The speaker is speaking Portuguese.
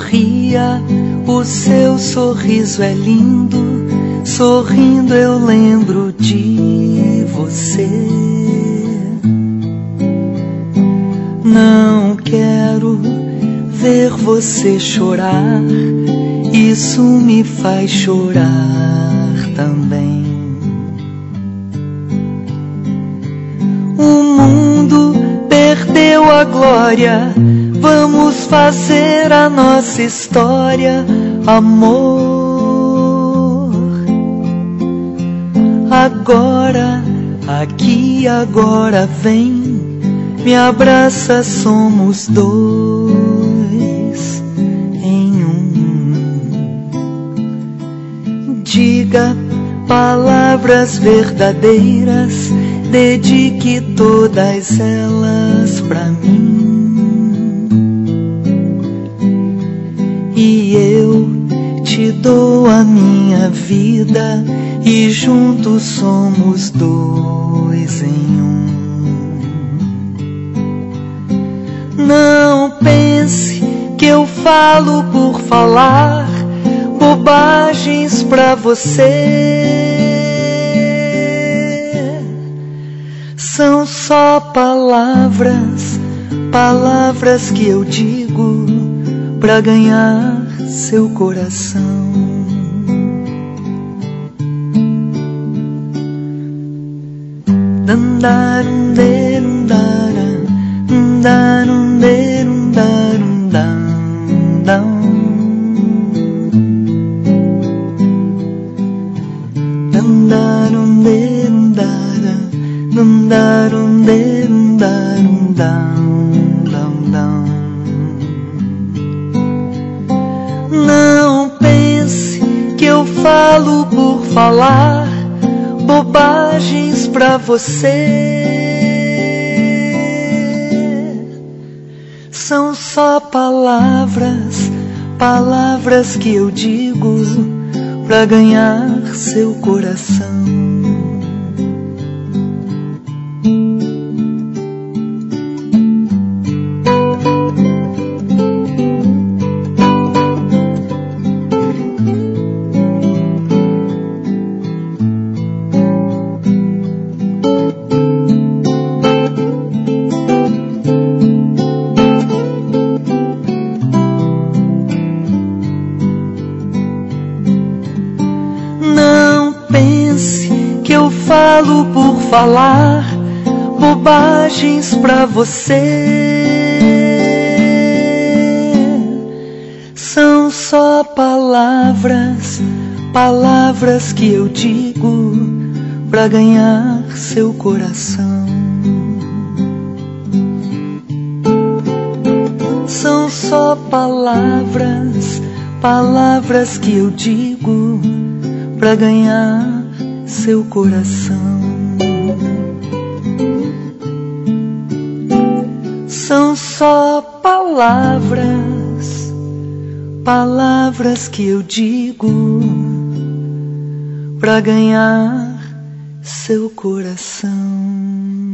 sorria, o seu sorriso é lindo. Sorrindo eu lembro de você. Não quero ver você chorar, isso me faz chorar também. O mundo perdeu a glória, vamos fazer a nossa história, amor. Agora, aqui agora vem, me abraça, somos dois em um. Diga palavras verdadeiras, dedique todas elas pra mim. E eu te dou a minha vida, e juntos somos dois em um. Não pense que eu falo por falar, bobagens pra você. São só palavras, palavras que eu digo pra ganhar seu coração. Não pense que eu falo por falar, bobagens pra você. São só palavras, palavras que eu digo pra ganhar seu coração. Que eu falo por falar, bobagens pra você. São só palavras, palavras que eu digo pra ganhar seu coração. São só palavras, palavras que eu digo pra ganhar seu coração. São só palavras, palavras que eu digo pra ganhar seu coração.